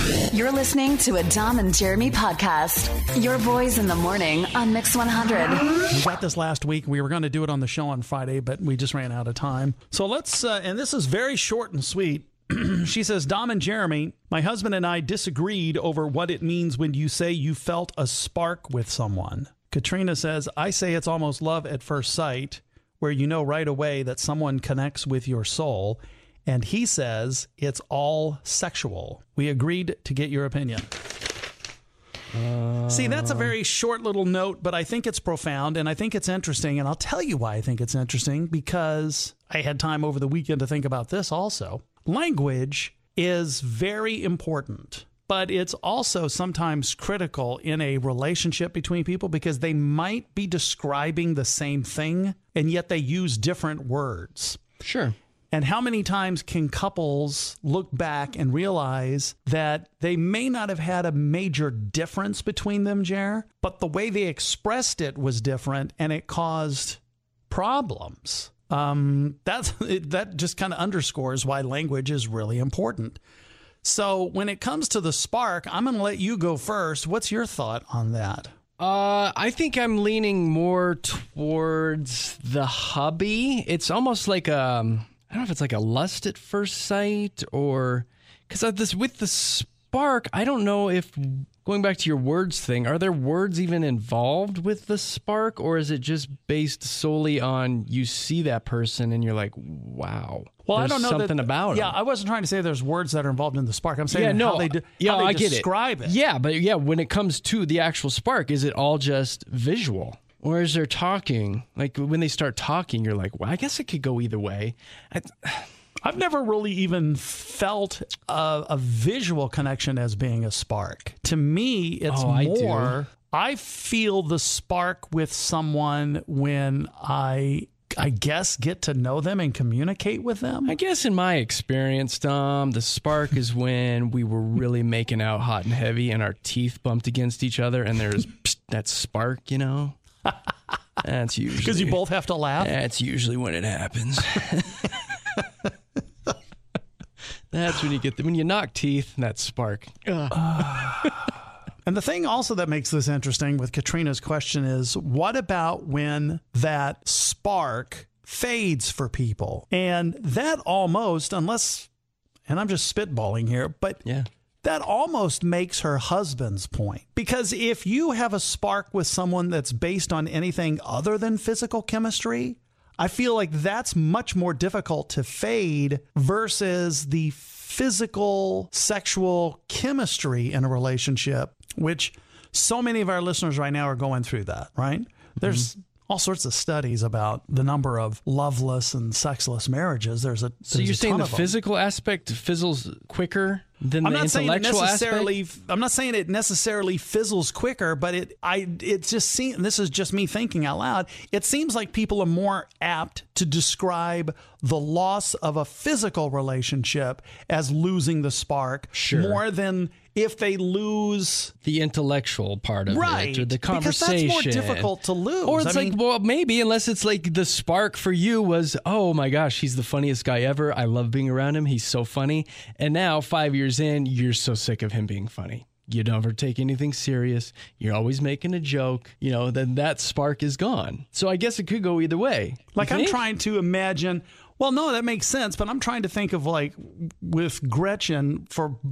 You're listening to a Dom and Jeremy podcast. Your boys in the morning on Mix 100. We got this last week. We were going to do it on the show on Friday, but we just ran out of time. So let's, and this is very short and sweet. She says, Dom and Jeremy, my husband and I disagreed over what it means when you say you felt a spark with someone. Katrina says, I say it's almost love at first sight, where you know right away that someone connects with your soul. And he says it's all sexual. We agreed to get your opinion. See, that's a very short little note, but I think it's profound and I think it's interesting. And I'll tell you why I think it's interesting, because I had time over the weekend to think about this also. Language is very important, but it's also sometimes critical in a relationship between people because they might be describing the same thing and yet they use different words. Sure. And how many times can couples look back and realize that they may not have had a major difference between them, Jer, but the way they expressed it was different and it caused problems. That just kind of underscores why language is really important. So when it comes to the spark, I'm going to let you go first. What's your thought on that? I think I'm leaning more towards the hubby. It's almost like I don't know if it's like a lust at first sight or because with the spark, I don't know if going back to your words thing, are there words even involved with the spark, or is it just based solely on you see that person and you're like, wow, well, I don't know something about it. Yeah, I wasn't trying to say there's words that are involved in the spark. I'm saying how they describe it. Yeah, but when it comes to the actual spark, is it all just visual? Or is there talking? Like when they start talking, you're like, well, I guess it could go either way. I've never really even felt a visual connection as being a spark. To me, it's more, I feel the spark with someone when I guess, get to know them and communicate with them. I guess in my experience, Dom, the spark is when we were really making out hot and heavy and our teeth bumped against each other and there's that spark, you know? That's usually... Because you both have to laugh? That's usually when it happens. That's when when you knock teeth, that spark. And the thing also that makes this interesting with Katrina's question is, what about when that spark fades for people? And that almost, unless, and I'm just spitballing here, but yeah, that almost makes her husband's point. Because if you have a spark with someone that's based on anything other than physical chemistry, I feel like that's much more difficult to fade versus the physical sexual chemistry in a relationship, which so many of our listeners right now are going through that, right? Mm-hmm. There's all sorts of studies about the number of loveless and sexless marriages. So you're saying the physical aspect fizzles quicker than the intellectual aspect? I'm not saying it necessarily fizzles quicker, but it just seems, and this is just me thinking out loud, it seems like people are more apt to describe the loss of a physical relationship as losing the spark more than if they lose the intellectual part of it or the conversation. Because that's more difficult to lose. Or it's well, maybe, unless it's like the spark for you was, oh my gosh, he's the funniest guy ever. I love being around him. He's so funny. And now 5 years in, you're so sick of him being funny. You never take anything serious. You're always making a joke. Then that spark is gone. So I guess it could go either way. Like I'm trying to imagine, well, no, that makes sense. But I'm trying to think of like with Gretchen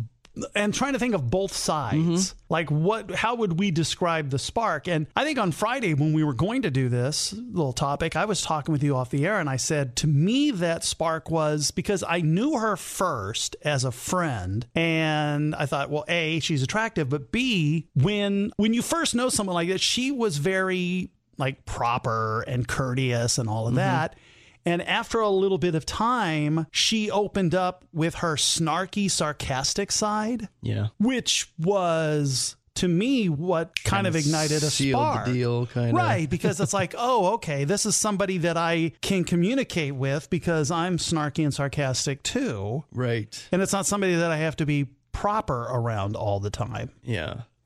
and trying to think of both sides. Mm-hmm. Like how would we describe the spark? And I think on Friday when we were going to do this little topic, I was talking with you off the air and I said, to me, that spark was because I knew her first as a friend. And I thought, well, A, she's attractive, but B, when you first know someone like that, she was very like proper and courteous and all of that. And after a little bit of time, she opened up with her snarky, sarcastic side. Yeah. Which was, to me, what kind of ignited a spark. The deal, kind of. Right, because it's like, oh, okay, this is somebody that I can communicate with because I'm snarky and sarcastic too. Right. And it's not somebody that I have to be proper around all the time. Yeah.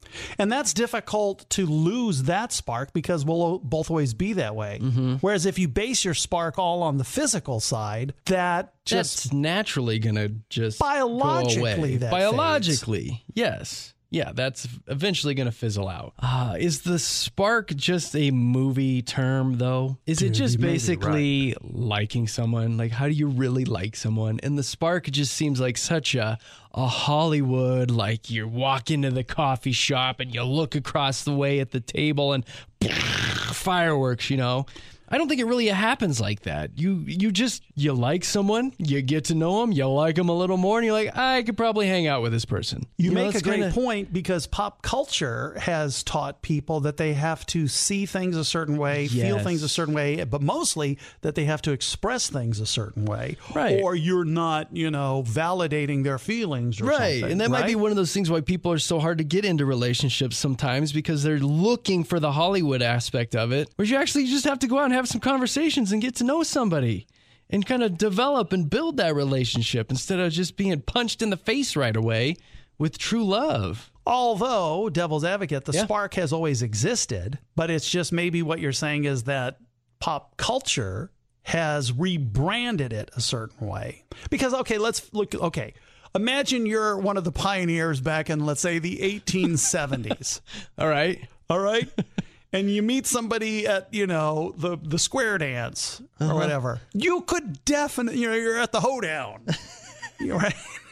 And that's difficult to lose that spark because we'll both always be that way. Whereas if you base your spark all on the physical side, that's naturally going to just biologically go away. that Biologically, fades. yes. Yeah, that's eventually going to fizzle out. Is the spark just a movie term, though? Is it just basically liking someone? Like, how do you really like someone? And the spark just seems like such a Hollywood, like you walk into the coffee shop and you look across the way at the table and fireworks, you know? I don't think it really happens like that. You like someone, you get to know them, you like them a little more, and you're like, I could probably hang out with this person. You make a great point because pop culture has taught people that they have to see things a certain way, feel things a certain way, but mostly that they have to express things a certain way. Right. Or you're not, validating their feelings or something. And that might be one of those things why people are so hard to get into relationships sometimes because they're looking for the Hollywood aspect of it, where you actually just have to go out and have some conversations and get to know somebody and kind of develop and build that relationship instead of just being punched in the face right away with true love. Although, devil's advocate, the spark has always existed, but it's just maybe what you're saying is that pop culture has rebranded it a certain way. Because, let's look, imagine you're one of the pioneers back in, let's say, the 1870s. All right. And you meet somebody at, the square dance or whatever. You could definitely, you're at the hoedown. Right?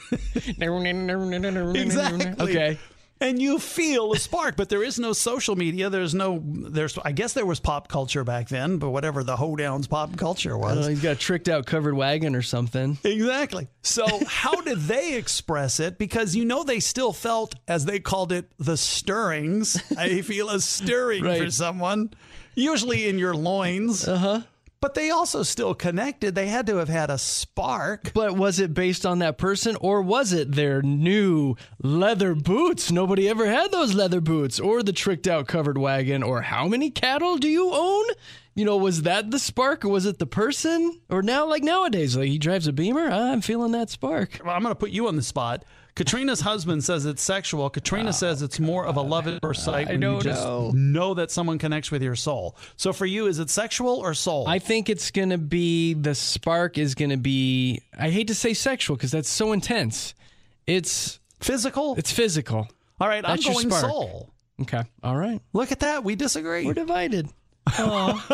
Exactly. Okay. And you feel a spark, but there is no social media. I guess there was pop culture back then, but whatever the hoedown's pop culture was. He's got a tricked out covered wagon or something. Exactly. So how did they express it? Because they still felt, as they called it, the stirrings. I feel a stirring for someone, usually in your loins. But they also still connected. They had to have had a spark. But was it based on that person, or was it their new leather boots? Nobody ever had those leather boots, or the tricked out covered wagon, or how many cattle do you own? Was that the spark, or was it the person? Or now, like nowadays, like he drives a Beamer, I'm feeling that spark. Well, I'm going to put you on the spot. Katrina's husband says it's sexual. Katrina says it's more of a love at first sight when you just know that someone connects with your soul. So for you, is it sexual or soul? I think it's going to be, the spark is going to be, I hate to say sexual because that's so intense. It's physical? It's physical. All right, that's I'm going soul. Okay, all right. Look at that. We disagree. We're divided. Oh.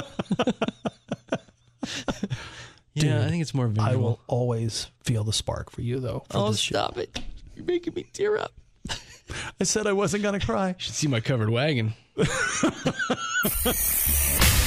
Dude, I think it's more visual. I will always feel the spark for you, though. Stop it. You're making me tear up. I said I wasn't going to cry. You should see my covered wagon.